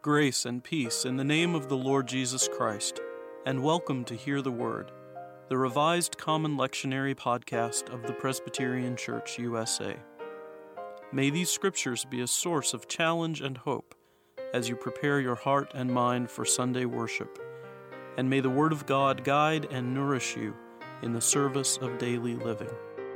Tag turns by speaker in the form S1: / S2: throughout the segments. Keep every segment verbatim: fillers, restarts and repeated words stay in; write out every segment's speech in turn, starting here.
S1: Grace and peace in the name of the Lord Jesus Christ, and welcome to Hear the Word, the Revised Common Lectionary podcast of the Presbyterian Church, U S A. May these scriptures be a source of challenge and hope as you prepare your heart and mind for Sunday worship, and may the Word of God guide and nourish you in the service of daily living.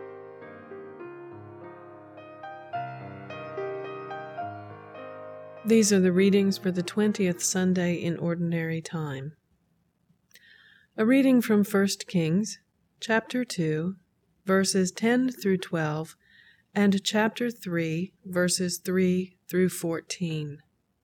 S2: These are the readings for the twentieth Sunday in Ordinary Time. A reading from First Kings, chapter two, verses ten through twelve, and chapter three, verses three through fourteen.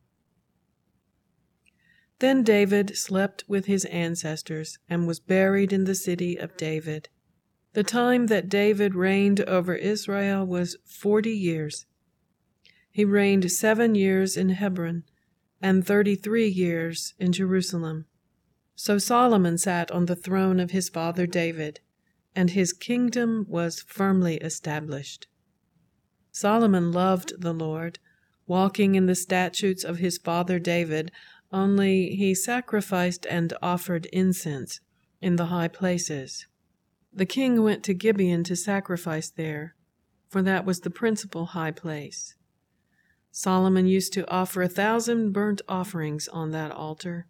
S2: Then David slept with his ancestors and was buried in the city of David. The time that David reigned over Israel was forty years. He reigned seven years in Hebron and thirty-three years in Jerusalem. So Solomon sat on the throne of his father David, and his kingdom was firmly established. Solomon loved the Lord, walking in the statutes of his father David, only he sacrificed and offered incense in the high places. The king went to Gibeon to sacrifice there, for that was the principal high place. Solomon used to offer a thousand burnt offerings on that altar.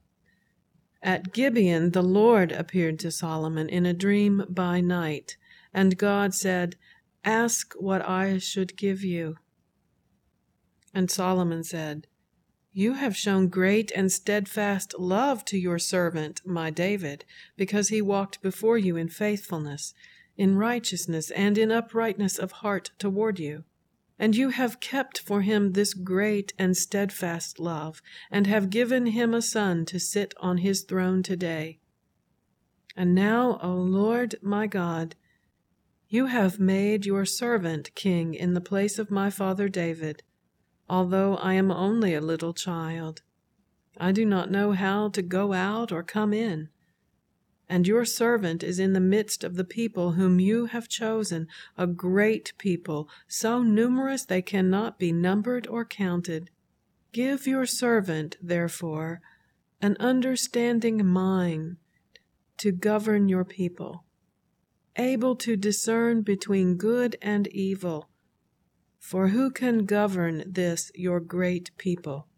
S2: At Gibeon the Lord appeared to Solomon in a dream by night, and God said, "Ask what I should give you." And Solomon said, "You have shown great and steadfast love to your servant, my David, because he walked before you in faithfulness, in righteousness, and in uprightness of heart toward you. And you have kept for him this great and steadfast love, and have given him a son to sit on his throne today. And now, O Lord my God, you have made your servant king in the place of my father David, although I am only a little child. I do not know how to go out or come in. And your servant is in the midst of the people whom you have chosen, a great people, so numerous they cannot be numbered or counted. Give your servant, therefore, an understanding mind to govern your people, able to discern between good and evil. For who can govern this your great people?"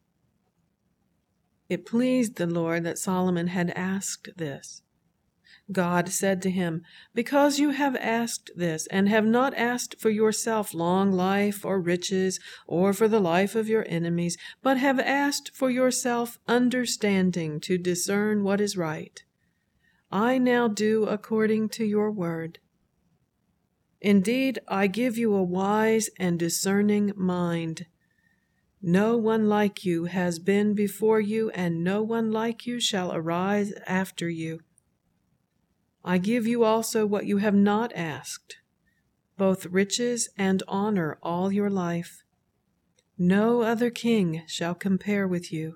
S2: It pleased the Lord that Solomon had asked this. God said to him, "Because you have asked this, and have not asked for yourself long life or riches, or for the life of your enemies, but have asked for yourself understanding to discern what is right, I now do according to your word. Indeed, I give you a wise and discerning mind. No one like you has been before you, and no one like you shall arise after you. I give you also what you have not asked, both riches and honor all your life. No other king shall compare with you.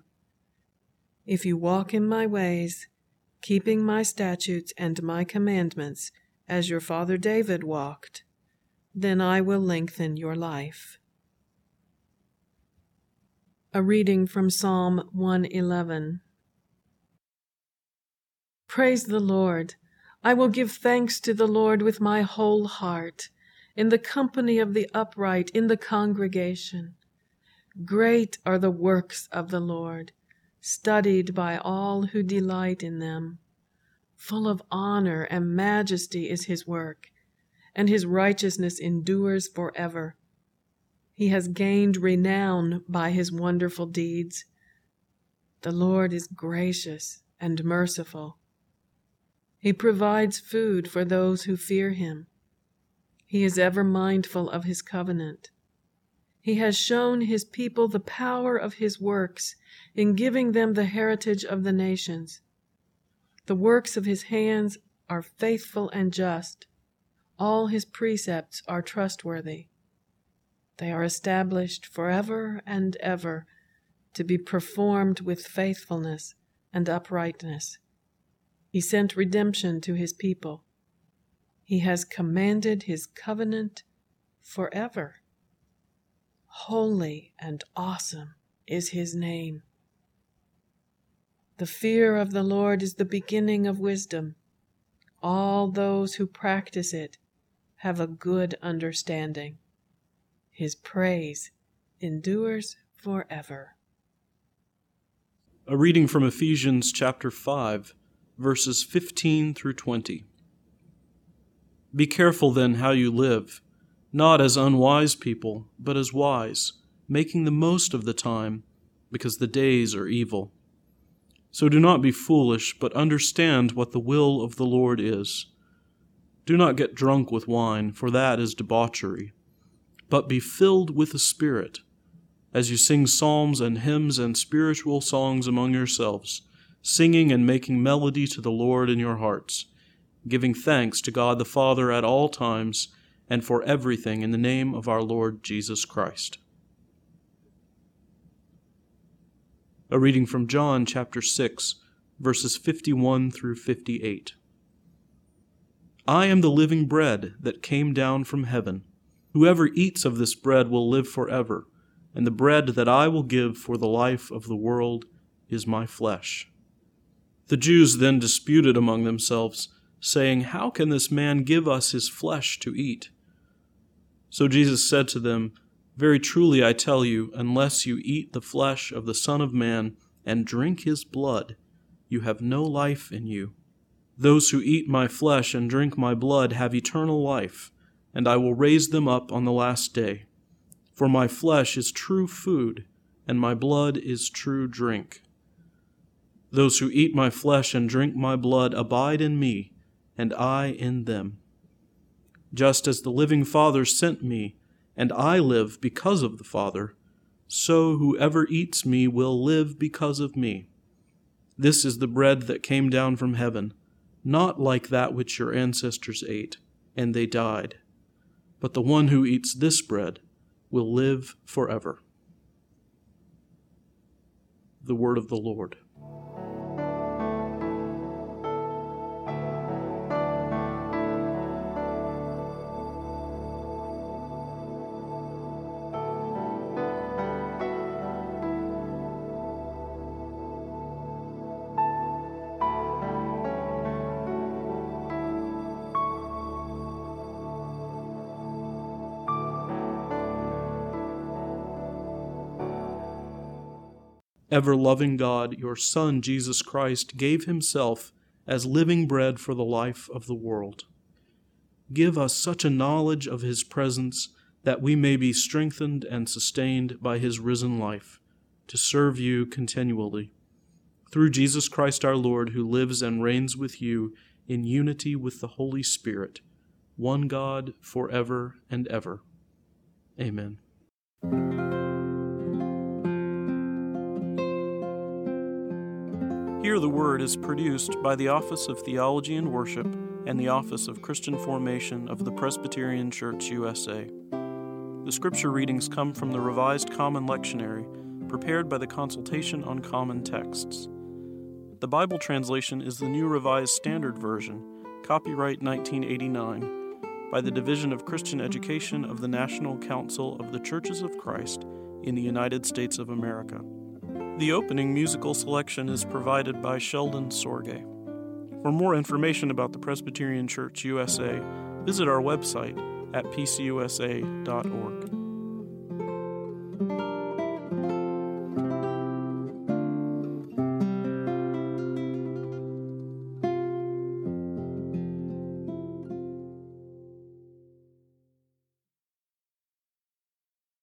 S2: If you walk in my ways, keeping my statutes and my commandments, as your father David walked, then I will lengthen your life." A reading from Psalm one eleven. Praise the Lord. I will give thanks to the Lord with my whole heart, in the company of the upright, in the congregation. Great are the works of the Lord, studied by all who delight in them. Full of honor and majesty is his work, and his righteousness endures forever. He has gained renown by his wonderful deeds. The Lord is gracious and merciful. He provides food for those who fear him. He is ever mindful of his covenant. He has shown his people the power of his works in giving them the heritage of the nations. The works of his hands are faithful and just. All his precepts are trustworthy. They are established forever and ever, to be performed with faithfulness and uprightness. He sent redemption to his people. He has commanded his covenant forever. Holy and awesome is his name. The fear of the Lord is the beginning of wisdom. All those who practice it have a good understanding. His praise endures forever.
S1: A reading from Ephesians chapter five, verses fifteen through twenty. Be careful then how you live, not as unwise people, but as wise, making the most of the time, because the days are evil. So do not be foolish, but understand what the will of the Lord is. Do not get drunk with wine, for that is debauchery, but be filled with the Spirit, as you sing psalms and hymns and spiritual songs among yourselves, singing and making melody to the Lord in your hearts, giving thanks to God the Father at all times and for everything in the name of our Lord Jesus Christ. A reading from John chapter six, verses fifty-one through fifty-eight. I am the living bread that came down from heaven. Whoever eats of this bread will live forever, and the bread that I will give for the life of the world is my flesh. The Jews then disputed among themselves, saying, How can this man give us his flesh to eat? So Jesus said to them, Very truly I tell you, unless you eat the flesh of the Son of Man and drink his blood, you have no life in you. Those who eat my flesh and drink my blood have eternal life, and I will raise them up on the last day. For my flesh is true food, and my blood is true drink. Those who eat my flesh and drink my blood abide in me, and I in them. Just as the living Father sent me, and I live because of the Father, so whoever eats me will live because of me. This is the bread that came down from heaven, not like that which your ancestors ate, and they died. But the one who eats this bread will live forever. The word of the Lord. Ever-loving God, your Son, Jesus Christ, gave himself as living bread for the life of the world. Give us such a knowledge of his presence that we may be strengthened and sustained by his risen life, to serve you continually. Through Jesus Christ our Lord, who lives and reigns with you in unity with the Holy Spirit, one God, forever and ever. Amen. Hear the Word is produced by the Office of Theology and Worship and the Office of Christian Formation of the Presbyterian Church U S A. The scripture readings come from the Revised Common Lectionary, prepared by the Consultation on Common Texts. The Bible translation is the New Revised Standard Version, copyright nineteen eighty-nine, by the Division of Christian Education of the National Council of the Churches of Christ in the United States of America. The opening musical selection is provided by Sheldon Sorge. For more information about the Presbyterian Church U S A, visit our website at p c u s a dot org.